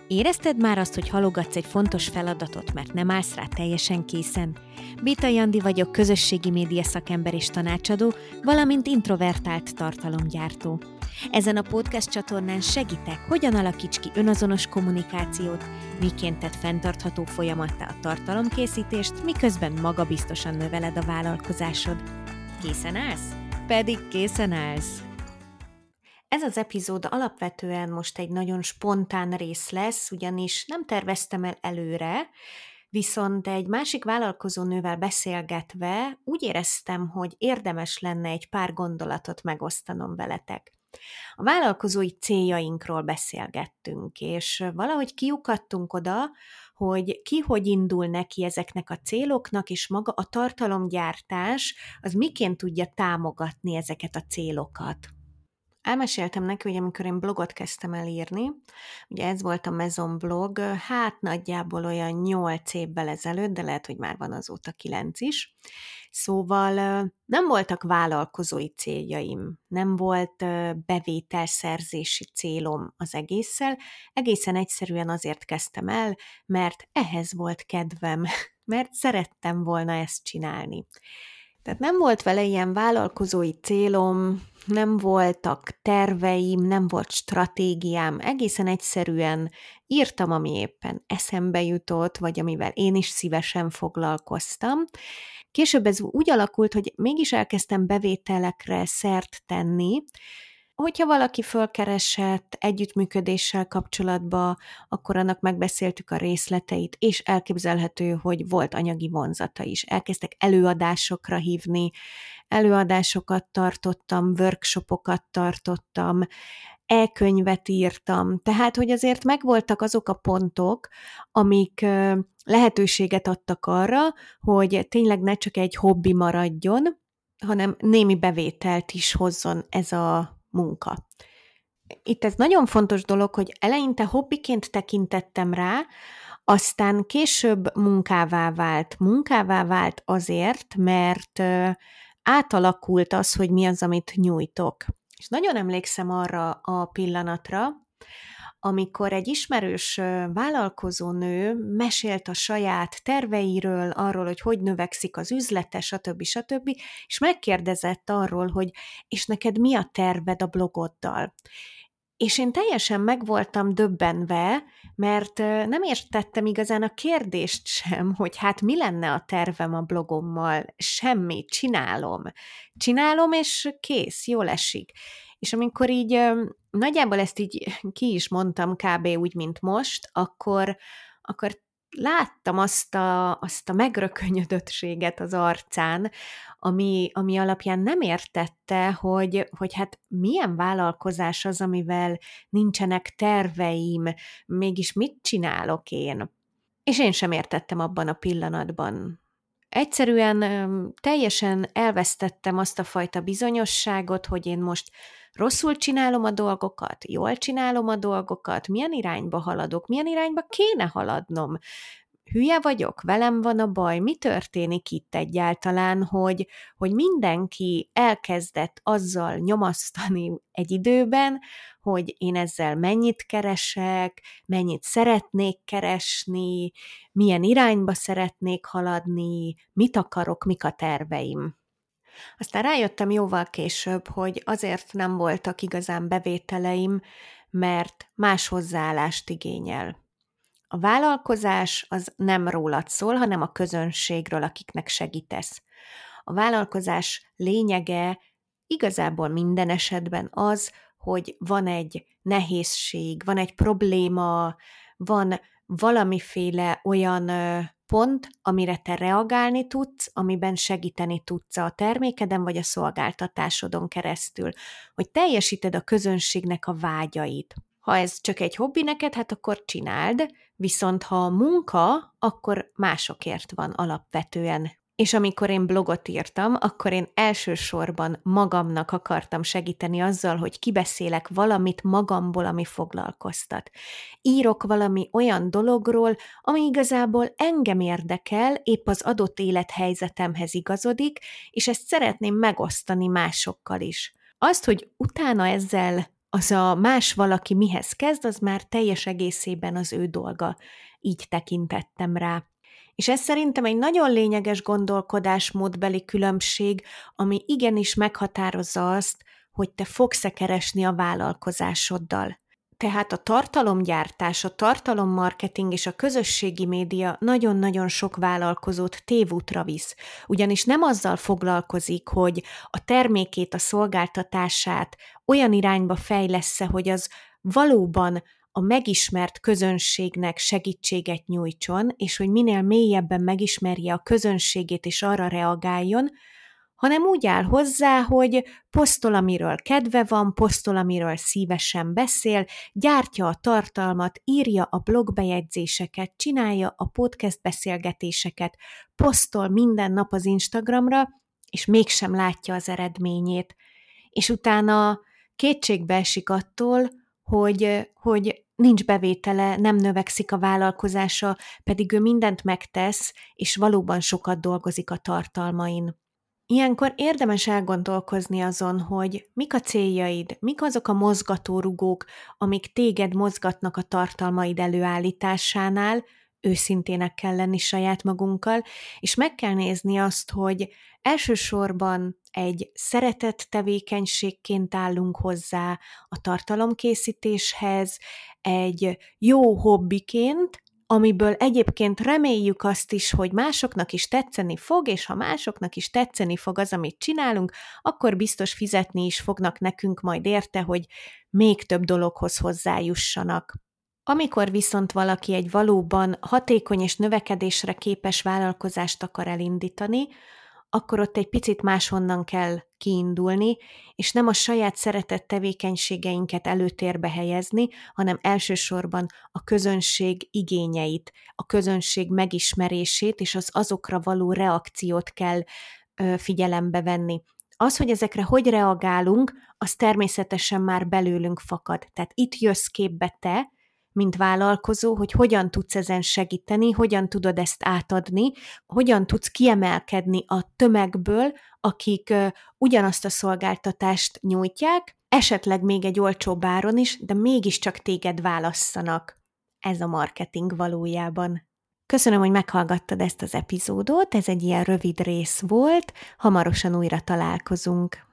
Érezted már azt, hogy halogatsz egy fontos feladatot, mert nem állsz rá teljesen készen? Bitai Andi vagyok, közösségi média szakember és tanácsadó, valamint introvertált tartalomgyártó. Ezen a podcast csatornán segítek, hogyan alakíts ki önazonos kommunikációt, miként tedd fenntartható folyamattá a tartalomkészítést, miközben magabiztosan növeled a vállalkozásod. Készen állsz? Pedig készen állsz! Ez az epizód alapvetően most egy nagyon spontán rész lesz, ugyanis nem terveztem el előre, viszont egy másik vállalkozónővel beszélgetve úgy éreztem, hogy érdemes lenne egy pár gondolatot megosztanom veletek. A vállalkozói céljainkról beszélgettünk, és valahogy kiukadtunk oda, hogy ki hogy indul neki ezeknek a céloknak, és maga a tartalomgyártás az miként tudja támogatni ezeket a célokat. Elmeséltem neki, hogy amikor én blogot kezdtem el írni, ugye ez volt a Mezon blog, hát nagyjából olyan 8 évvel ezelőtt, de lehet, hogy már van azóta 9 is. Szóval nem voltak vállalkozói céljaim, nem volt bevételszerzési célom az egésszel, egészen egyszerűen azért kezdtem el, mert ehhez volt kedvem, mert szerettem volna ezt csinálni. Tehát nem volt vele ilyen vállalkozói célom, nem voltak terveim, nem volt stratégiám, egészen egyszerűen írtam, ami éppen eszembe jutott, vagy amivel én is szívesen foglalkoztam. Később ez úgy alakult, hogy mégis elkezdtem bevételekre szert tenni. Hogyha valaki fölkeresett együttműködéssel kapcsolatba, akkor annak megbeszéltük a részleteit, és elképzelhető, hogy volt anyagi vonzata is. Elkezdtek előadásokra hívni, előadásokat tartottam, workshopokat tartottam, e-könyvet írtam, tehát, hogy azért megvoltak azok a pontok, amik lehetőséget adtak arra, hogy tényleg ne csak egy hobbi maradjon, hanem némi bevételt is hozzon ez a munka. Itt ez nagyon fontos dolog, hogy eleinte hobbiként tekintettem rá, aztán később munkává vált. Munkává vált azért, mert átalakult az, hogy mi az, amit nyújtok. És nagyon emlékszem arra a pillanatra, amikor egy ismerős vállalkozónő mesélt a saját terveiről, arról, hogy növekszik az üzlete, stb. És megkérdezett arról, hogy és neked mi a terved a blogoddal? És én teljesen meg voltam döbbenve, mert nem értettem igazán a kérdést sem, hogy hát mi lenne a tervem a blogommal. Semmi, csinálom. Csinálom, és kész, jól esik. És amikor így nagyjából ezt így ki is mondtam kb. Úgy, mint most, akkor láttam azt a megrökönyödöttséget az arcán, ami alapján nem értette, hogy hát milyen vállalkozás az, amivel nincsenek terveim, mégis mit csinálok én. És én sem értettem abban a pillanatban. Egyszerűen teljesen elvesztettem azt a fajta bizonyosságot, hogy én most rosszul csinálom a dolgokat, jól csinálom a dolgokat, milyen irányba haladok, milyen irányba kéne haladnom. Hülye vagyok, velem van a baj, mi történik itt egyáltalán, hogy mindenki elkezdett azzal nyomasztani egy időben, hogy én ezzel mennyit keresek, mennyit szeretnék keresni, milyen irányba szeretnék haladni, mit akarok, mik a terveim. Aztán rájöttem jóval később, hogy azért nem voltak igazán bevételeim, mert más hozzáállást igényel. A vállalkozás az nem rólad szól, hanem a közönségről, akiknek segítesz. A vállalkozás lényege igazából minden esetben az, hogy van egy nehézség, van egy probléma, van valamiféle olyan pont, amire te reagálni tudsz, amiben segíteni tudsz a termékeden vagy a szolgáltatásodon keresztül, hogy teljesíted a közönségnek a vágyait. Ha ez csak egy hobbi neked, hát akkor csináld, viszont ha a munka, akkor másokért van alapvetően. És amikor én blogot írtam, akkor én elsősorban magamnak akartam segíteni azzal, hogy kibeszélek valamit magamból, ami foglalkoztat. Írok valami olyan dologról, ami igazából engem érdekel, épp az adott élethelyzetemhez igazodik, és ezt szeretném megosztani másokkal is. Azt, hogy utána ezzel az a más valaki mihez kezd, az már teljes egészében az ő dolga. Így tekintettem rá. És ez szerintem egy nagyon lényeges gondolkodásmódbeli különbség, ami igenis meghatározza azt, hogy te fogsz-e keresni a vállalkozásoddal. Tehát a tartalomgyártás, a tartalommarketing és a közösségi média nagyon-nagyon sok vállalkozót tévútra visz, ugyanis nem azzal foglalkozik, hogy a termékét, a szolgáltatását olyan irányba fejlessze, hogy az valóban a megismert közönségnek segítséget nyújtson, és hogy minél mélyebben megismerje a közönségét és arra reagáljon, hanem úgy áll hozzá, hogy posztol, amiről kedve van, posztol, amiről szívesen beszél, gyártja a tartalmat, írja a blogbejegyzéseket, csinálja a podcast beszélgetéseket, posztol minden nap az Instagramra, és mégsem látja az eredményét. És utána kétségbe esik attól, hogy nincs bevétele, nem növekszik a vállalkozása, pedig ő mindent megtesz, és valóban sokat dolgozik a tartalmain. Ilyenkor érdemes elgondolkozni azon, hogy mik a céljaid, mik azok a mozgatórugók, amik téged mozgatnak a tartalmaid előállításánál, őszintének kell lenni saját magunkkal, és meg kell nézni azt, hogy elsősorban egy szeretett tevékenységként állunk hozzá a tartalomkészítéshez, egy jó hobbiként, amiből egyébként reméljük azt is, hogy másoknak is tetszeni fog, és ha másoknak is tetszeni fog az, amit csinálunk, akkor biztos fizetni is fognak nekünk majd érte, hogy még több dologhoz hozzájussanak. Amikor viszont valaki egy valóban hatékony és növekedésre képes vállalkozást akar elindítani, akkor ott egy picit máshonnan kell kiindulni, és nem a saját szeretett tevékenységeinket előtérbe helyezni, hanem elsősorban a közönség igényeit, a közönség megismerését és az azokra való reakciót kell figyelembe venni. Az, hogy ezekre hogy reagálunk, az természetesen már belőlünk fakad. Tehát itt jössz képbe te, mint vállalkozó, hogy hogyan tudsz ezen segíteni, hogyan tudod ezt átadni, hogyan tudsz kiemelkedni a tömegből, akik ugyanazt a szolgáltatást nyújtják, esetleg még egy olcsóbb áron is, de mégiscsak téged válasszanak. Ez a marketing valójában. Köszönöm, hogy meghallgattad ezt az epizódot, ez egy ilyen rövid rész volt, hamarosan újra találkozunk.